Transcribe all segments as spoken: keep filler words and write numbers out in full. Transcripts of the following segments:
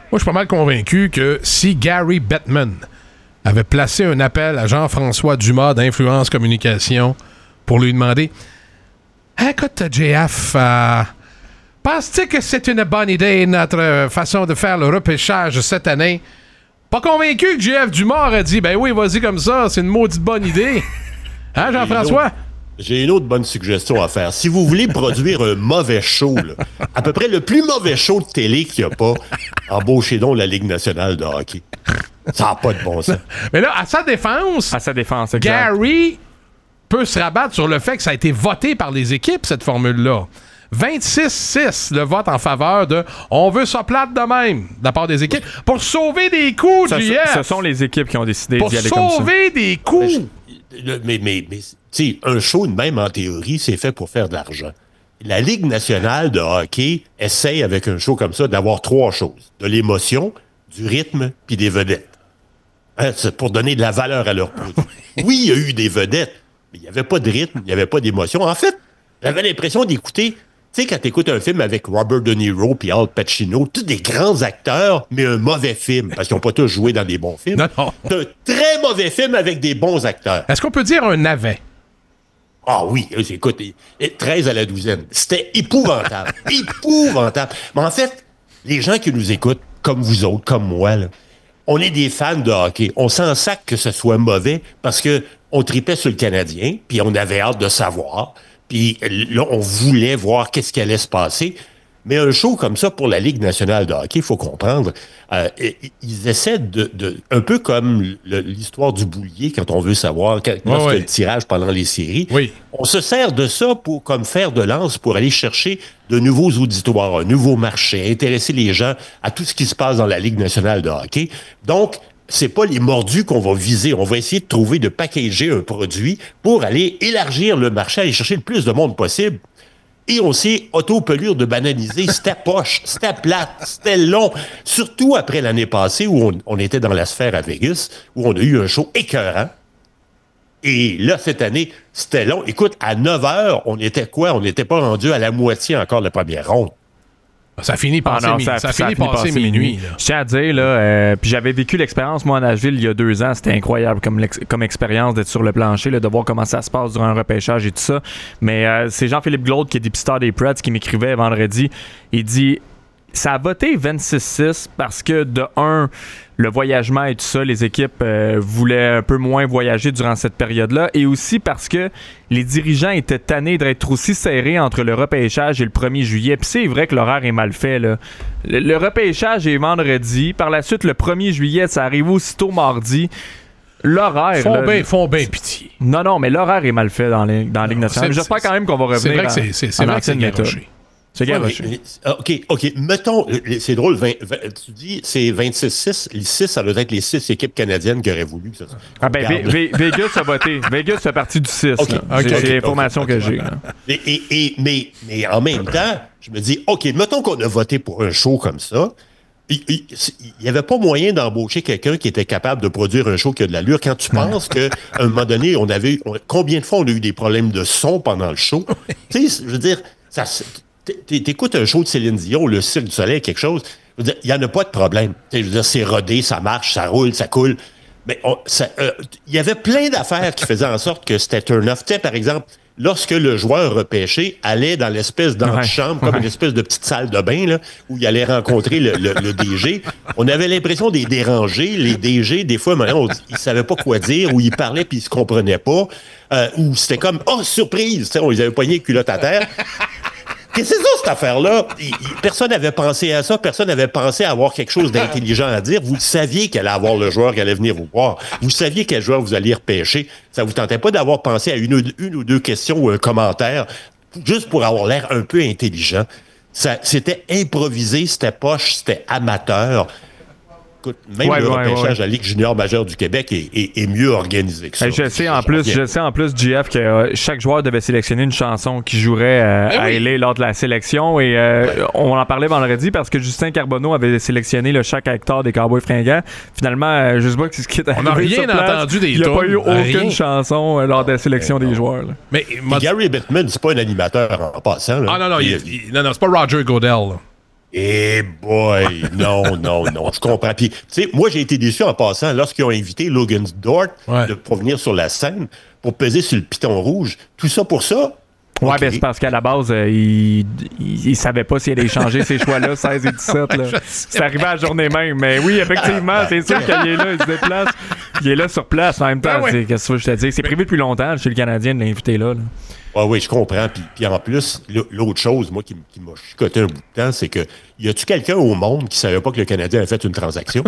Moi, je suis pas mal convaincu que si Gary Bettman avait placé un appel à Jean-François Dumas d'Influence Communication pour lui demander « Écoute, J F, euh, penses-tu que c'est une bonne idée, notre façon de faire le repêchage cette année? » Pas convaincu que J F Dumas aurait dit « Ben oui, vas-y comme ça, c'est une maudite bonne idée. » Hein, Jean-François? J'ai une autre bonne suggestion à faire. Si vous voulez produire un mauvais show, là, à peu près le plus mauvais show de télé qu'il n'y a pas, embauchez donc la Ligue nationale de hockey. Ça n'a pas de bon sens. Mais là, à sa défense, à sa défense, exact. Gary peut se rabattre sur le fait que ça a été voté par les équipes, cette formule-là. vingt-six six, le vote en faveur de « on veut ça plate de même » de la part des équipes pour sauver des coups, ça, J F. Ce sont les équipes qui ont décidé pour d'y aller comme ça. Pour sauver des coups. Mais, mais, mais, mais tu sais, un show de même, en théorie, c'est fait pour faire de l'argent. La Ligue nationale de hockey essaye, avec un show comme ça, d'avoir trois choses. De l'émotion, du rythme, puis des vedettes. Hein, c'est pour donner de la valeur à leur produit. Oui, il y a eu des vedettes, mais il n'y avait pas de rythme, il n'y avait pas d'émotion. En fait, j'avais l'impression d'écouter... Tu sais, quand t'écoutes un film avec Robert De Niro puis Al Pacino, tous des grands acteurs, mais un mauvais film, parce qu'ils n'ont pas tous joué dans des bons films. Non, non. C'est un très mauvais film avec des bons acteurs. Est-ce qu'on peut dire un navet? Ah oui, écoute, treize à la douzaine. C'était épouvantable. épouvantable. Mais en fait, les gens qui nous écoutent, comme vous autres, comme moi, là, on est des fans de hockey. On s'en sac que ce soit mauvais parce que on tripait sur le Canadien, puis on avait hâte de savoir. Puis là, on voulait voir qu'est-ce qui allait se passer. Mais un show comme ça pour la Ligue nationale de hockey, il faut comprendre, euh, ils essaient de, de... Un peu comme le, l'histoire du boulier, quand on veut savoir, quand, lorsqu'il y a le tirage pendant les séries. Oui. On se sert de ça pour comme fer de lance pour aller chercher de nouveaux auditoires, un nouveau marché, intéresser les gens à tout ce qui se passe dans la Ligue nationale de hockey. Donc, c'est pas les mordus qu'on va viser. On va essayer de trouver, de packager un produit pour aller élargir le marché, aller chercher le plus de monde possible. Et on s'est auto-pelure de banaliser. C'était poche, c'était plate, c'était long. Surtout après l'année passée où on, on était dans la sphère à Vegas, où on a eu un show écœurant. Et là, cette année, c'était long. Écoute, à neuf heures, on était quoi? On n'était pas rendu à la moitié encore de la première ronde. Ça finit par ah mi- ça, ça, ça finit par passer minuit. minuit Je tiens à dire, là, euh, puis j'avais vécu l'expérience, moi, à Nashville, il y a deux ans. C'était incroyable comme, comme expérience d'être sur le plancher, là, de voir comment ça se passe durant un repêchage et tout ça. Mais euh, c'est Jean-Philippe Glaude, qui est dépisteur des Preds, qui m'écrivait vendredi. Il dit... Ça a voté vingt-six six parce que, de un, le voyagement et tout ça, les équipes euh, voulaient un peu moins voyager durant cette période-là, et aussi parce que les dirigeants étaient tannés d'être aussi serrés entre le repêchage et le premier juillet. Puis c'est vrai que l'horaire est mal fait, là. Le, le repêchage est vendredi. Par la suite, le premier juillet, ça arrive aussitôt mardi. L'horaire... Font là, bien font bien pitié. Non, non, mais l'horaire est mal fait dans, les, dans la Ligue nationale. C'est, J'espère c'est, quand même qu'on va revenir c'est vrai à, que c'est, c'est, c'est à vrai que c'est l'ancienne méthode. garoché. C'est garoché. Ouais, mais, OK, OK. Mettons, c'est drôle, vingt, vingt, tu dis c'est vingt-six six. Les six, ça doit être les six équipes canadiennes qui auraient voulu que ça soit. Ah ben, v- v- Vegas a voté. Vegas fait partie du six. Okay, là. okay, c'est, okay, c'est l'information okay, que okay. j'ai. Là. Et, et, et, mais, mais en même temps, je me dis, OK, mettons qu'on a voté pour un show comme ça. Il n'y avait pas moyen d'embaucher quelqu'un qui était capable de produire un show qui a de l'allure. Quand tu penses qu'à un moment donné, on avait on, combien de fois on a eu des problèmes de son pendant le show? Tu sais, je veux dire, ça, t'écoutes un show de Céline Dion, le Cirque du Soleil, quelque chose, je veux dire, il n'y en a pas de problème. Je veux dire, c'est rodé, ça marche, ça roule, ça coule. Mais il euh, y avait plein d'affaires qui faisaient en sorte que c'était turn-off. Tu sais, par exemple, lorsque le joueur repêché allait dans l'espèce d'antichambre, ouais, comme ouais. une espèce de petite salle de bain, là, où il allait rencontrer le, le, le D G, on avait l'impression des déranger. Les D G, des fois, maintenant, on, ils savaient pas quoi dire, ou ils parlaient puis ils se comprenaient pas, euh, ou c'était comme « Oh, surprise! » Tu sais, on les avait poignés culottes à terre. Qu'est-ce que c'est ça, cette affaire-là? Il, il, personne n'avait pensé à ça. Personne n'avait pensé à avoir quelque chose d'intelligent à dire. Vous saviez qu'elle allait avoir le joueur qui allait venir vous voir. Vous saviez quel joueur vous alliez repêcher. Ça vous tentait pas d'avoir pensé à une, une ou deux questions ou un commentaire juste pour avoir l'air un peu intelligent. Ça, c'était improvisé, c'était poche, c'était amateur. Écoute, même ouais, le ouais, repêchage ouais. à la Ligue junior majeure du Québec est, est, est mieux organisé que ça. Hey, je sais en plus, je sais en plus, J F, que euh, chaque joueur devait sélectionner une chanson qui jouerait euh, à oui. L A lors de la sélection. Et euh, ouais. on en parlait vendredi parce que Justin Carbonneau avait sélectionné le chaque hectare des Cowboys fringants. Finalement, euh, je sais pas ce qui est arrivé. On n'a rien entendu des Il n'y a pas eu aucune rien. chanson euh, lors de la sélection ouais, des non. joueurs. Là. Mais Gary Bettman, c'est pas un animateur en passant. Là. Ah non, non, il, il, non, non, c'est pas Roger Goodell. Là. Eh boy, non, non, non, je comprends. Puis, tu sais, moi, j'ai été déçu en passant lorsqu'ils ont invité Logan Dort ouais. de, pour venir sur la scène pour peser sur le piton rouge. Tout ça pour ça? Ouais, okay. ben c'est parce qu'à la base, euh, il, il, il savait pas s'il allait changer ces choix-là, seize et dix-sept. Là. C'est arrivé à la journée même. Mais oui, effectivement, c'est sûr qu'il est là, il se déplace. Il est là sur place en même temps. Ben oui. Qu'est-ce que je te dis? C'est prévu depuis longtemps chez le Canadien de l'inviter là. là. Ah oui, je comprends. Puis, puis en plus, l'autre chose, moi, qui, qui m'a chicoté un bout de temps, c'est que y a-tu quelqu'un au monde qui savait pas que le Canadien a fait une transaction?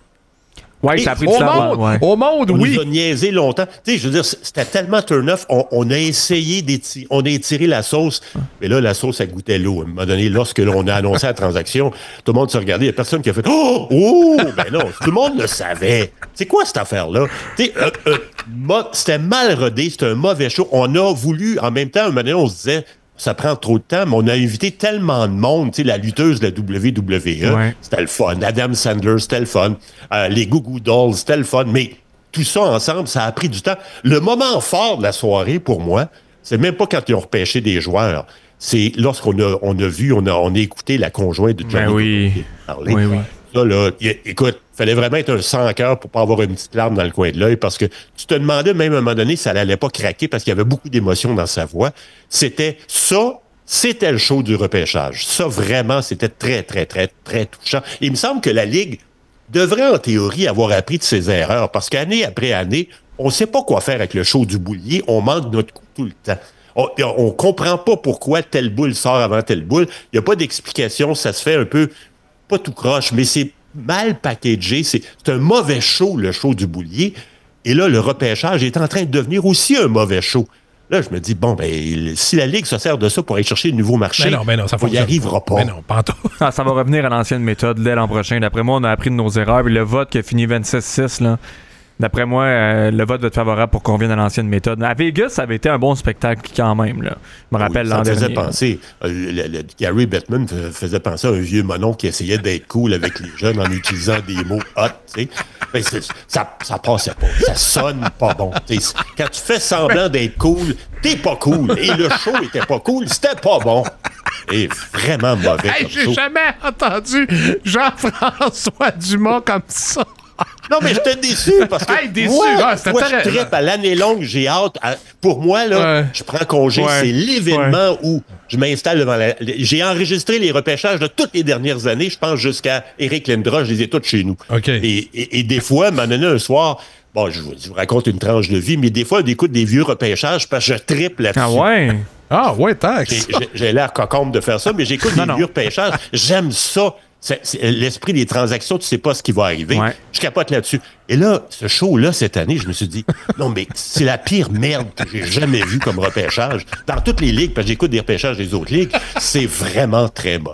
Oui, ça a pris du au temps. monde, Ouais. au monde, on oui. nous a niaisé longtemps. Tu sais, je veux dire, c'était tellement turn-off. On, on a essayé d'étirer, on a étiré la sauce. Mais là, la sauce, elle goûtait l'eau. À un moment donné, lorsque l'on a annoncé la transaction, tout le monde se regardait. Il n'y a personne qui a fait « Oh! Oh! » Ben non, tout le monde le savait. C'est quoi cette affaire-là? Tu sais, euh, euh, mo- c'était mal rodé. C'était un mauvais show. On a voulu, en même temps, à un moment donné, on se disait ça prend trop de temps, mais on a invité tellement de monde, tu sais, la lutteuse de la W W E, ouais. C'était le fun. Adam Sandler, c'était le fun. Euh, les Goo Goo Dolls, c'était le fun. Mais tout ça ensemble, ça a pris du temps. Le moment fort de la soirée, pour moi, c'est même pas quand ils ont repêché des joueurs. C'est lorsqu'on a, on a vu, on a, on a écouté la conjointe de Johnny ben oui. parler. Oui, oui. Ça, là, y, écoute, il fallait vraiment être un sans-cœur pour pas avoir une petite larme dans le coin de l'œil parce que tu te demandais même à un moment donné si ça n'allait pas craquer parce qu'il y avait beaucoup d'émotions dans sa voix. C'était ça, c'était le show du repêchage. Ça, vraiment, c'était très, très, très, très touchant. Et il me semble que la Ligue devrait, en théorie, avoir appris de ses erreurs parce qu'année après année, on ne sait pas quoi faire avec le show du boulier. On manque notre coup tout le temps. On ne comprend pas pourquoi telle boule sort avant telle boule. Il n'y a pas d'explication. Ça se fait un peu... pas tout croche, mais c'est mal packagé. C'est, c'est un mauvais show, le show du boulier. Et là, le repêchage est en train de devenir aussi un mauvais show. Là, je me dis, bon, ben, si la Ligue se sert de ça pour aller chercher de nouveaux marchés, ben non, ben non, ça on n'y arrivera pas. Ben non, pas en tout. Ah, ça va revenir à l'ancienne méthode dès l'an prochain. D'après moi, on a appris de nos erreurs. Puis le vote qui a fini vingt-six six, là, d'après moi, euh, le vote va être favorable pour qu'on revienne à l'ancienne méthode. À Vegas, ça avait été un bon spectacle quand même. Là. Je me rappelle oui, l'an ça me faisait dernier. penser, euh, le, le, Gary Bettman faisait penser à un vieux monon qui essayait d'être cool avec les jeunes en utilisant des mots hot, tu sais. Ben, ça, ça passait pas. Ça sonne pas bon. T'sais, quand tu fais semblant d'être cool, t'es pas cool. Et le show était pas cool, c'était pas bon. Et vraiment mauvais. Hey, comme j'ai show. jamais entendu Jean-François Dumas comme ça. Non, mais j'étais déçu parce que hey, déçu. moi, Ah, moi très... je trippe à l'année longue, j'ai hâte. À, pour moi, là, ouais. je prends congé. Ouais. C'est l'événement ouais. où je m'installe devant la... J'ai enregistré les repêchages de toutes les dernières années. Je pense jusqu'à Éric Lindros, je les ai toutes chez nous. Okay. Et, et, et des fois, m'en donné un soir... Bon, je, je vous raconte une tranche de vie, mais des fois, on écoute des vieux repêchages parce que je trippe là-dessus. Ah ouais? Ah ouais, taxe. J'ai, j'ai l'air cocombe de faire ça, mais j'écoute des non. vieux repêchages. J'aime ça. C'est, c'est l'esprit des transactions, tu sais pas ce qui va arriver. Ouais. Je capote là-dessus. Et là, ce show-là, cette année, je me suis dit, non, mais c'est la pire merde que j'ai jamais vue comme repêchage. Dans toutes les ligues, parce que j'écoute des repêchages des autres ligues, c'est vraiment très bon.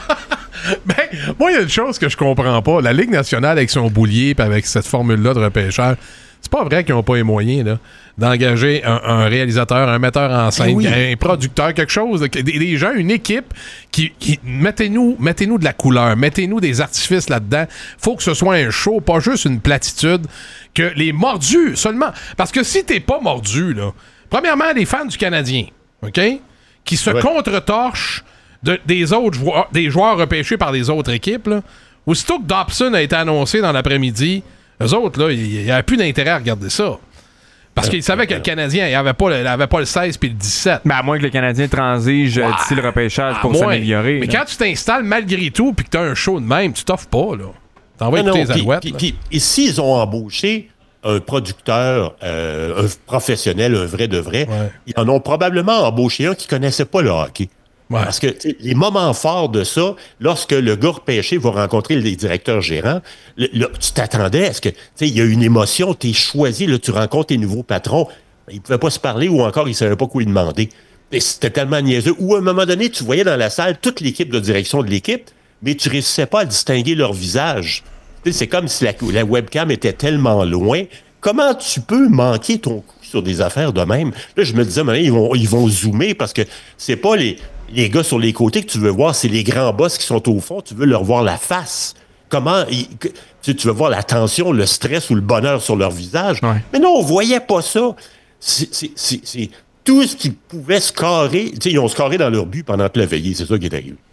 Ben, moi, il y a une chose que je comprends pas. La Ligue nationale, avec son boulier et avec cette formule-là de repêchage, c'est pas vrai qu'ils n'ont pas les moyens là, d'engager un, un réalisateur, un metteur en scène, oui. un producteur, quelque chose, des, des gens, une équipe qui, qui mettez-nous, mettez-nous de la couleur, mettez-nous des artifices là-dedans. Faut que ce soit un show, pas juste une platitude, que les mordus seulement. Parce que si t'es pas mordu, là, premièrement, les fans du Canadien, OK, qui se ouais. contre-torchent de, des autres joueurs, des joueurs repêchés par les autres équipes, là, aussitôt que Dobson a été annoncé dans l'après-midi, eux autres, là, il n'y avait plus d'intérêt à regarder ça. Parce qu'ils savaient que le Canadien, il n'avait pas, pas le seize puis le dix-sept. Mais à moins que le Canadien transige wow. d'ici le repêchage pour s'améliorer. Mais là. quand tu t'installes malgré tout puis que tu as un show de même, tu t'offres pas, là. T'envoies écouter les alouettes. Et s'ils ont embauché un producteur, euh, un professionnel, un vrai de vrai, ouais. ils en ont probablement embauché un qui ne connaissait pas le hockey. Ouais. Parce que les moments forts de ça, lorsque le gars repêché va rencontrer les directeurs gérants, le, le, tu t'attendais à ce que, tu sais, il y a une émotion, tu es choisi, là, tu rencontres tes nouveaux patrons, ils ne pouvaient pas se parler ou encore ils ne savaient pas quoi lui demander. Et c'était tellement niaiseux. Ou à un moment donné, tu voyais dans la salle toute l'équipe de direction de l'équipe, mais tu ne réussissais pas à distinguer leur visage. Tu sais, c'est comme si la, la webcam était tellement loin. Comment tu peux manquer ton coup sur des affaires de même? Là, je me disais, ils vont, ils vont zoomer parce que c'est pas les... les gars sur les côtés que tu veux voir, c'est les grands boss qui sont au fond. Tu veux leur voir la face. Comment... Ils, tu, tu veux voir la tension, le stress ou le bonheur sur leur visage. Ouais. Mais non, on voyait pas ça. C'est, c'est, c'est, c'est tout ce qu'ils pouvaient scorer. Tu sais, ils ont scoré dans leur but pendant toute la veillée. C'est ça qui est arrivé.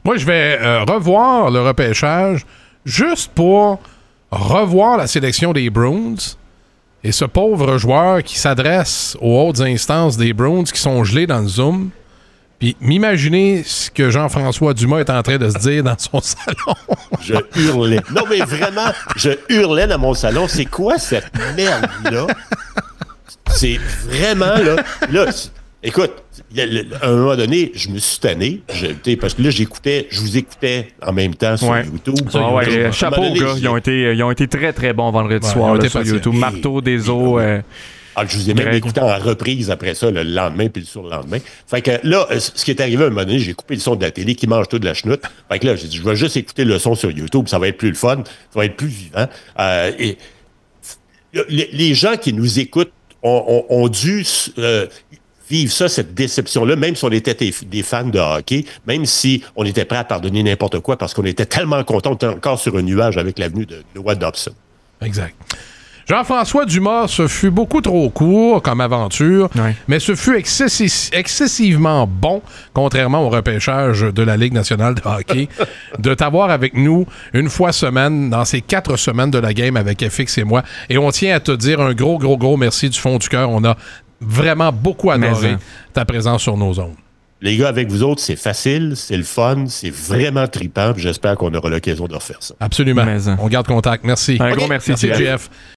Moi, je vais euh, revoir le repêchage juste pour revoir la sélection des Bruins et ce pauvre joueur qui s'adresse aux hautes instances des Bruins qui sont gelés dans le Zoom. Puis m'imaginer ce que Jean-François Dumas est en train de se dire dans son salon. Je hurlais. Non, mais vraiment, je hurlais dans mon salon. C'est quoi cette merde-là? C'est vraiment, là... là écoute, à un moment donné, je me suis tanné. Je, parce que là, j'écoutais, je vous écoutais en même temps sur ouais. YouTube. Ah ouais, YouTube. Chapeau, donné, gars. Ils ont, été, ils ont été très, très bons vendredi ouais, soir là, sur YouTube. Et, Marteau des eaux... Euh, Ah, je vous ai même écouté en reprise après ça, le lendemain puis le surlendemain. Fait que là, ce qui est arrivé à un moment donné, j'ai coupé le son de la télé qui mange tout de la chenoute. Fait que là, j'ai dit, je vais juste écouter le son sur YouTube, ça va être plus le fun, ça va être plus vivant. Euh, et les, les gens qui nous écoutent ont, ont, ont dû euh, vivre ça, cette déception-là, même si on était des, des fans de hockey, même si on était prêt à pardonner n'importe quoi parce qu'on était tellement contents, on était encore sur un nuage avec l'avenue de Noah Dobson. Exact. Jean-François Dumas, ce fut beaucoup trop court comme aventure, ouais. mais ce fut excessi- excessivement bon, contrairement au repêchage de la Ligue nationale de hockey, de t'avoir avec nous une fois semaine dans ces quatre semaines de la game avec F X et moi. Et on tient à te dire un gros, gros, gros merci du fond du cœur. On a vraiment beaucoup adoré mais, ta présence sur nos ondes. Les gars, avec vous autres, c'est facile, c'est le fun, c'est vraiment trippant. J'espère qu'on aura l'occasion de refaire ça. Absolument. Mais, on garde contact. Merci. Un okay. gros merci, merci J F.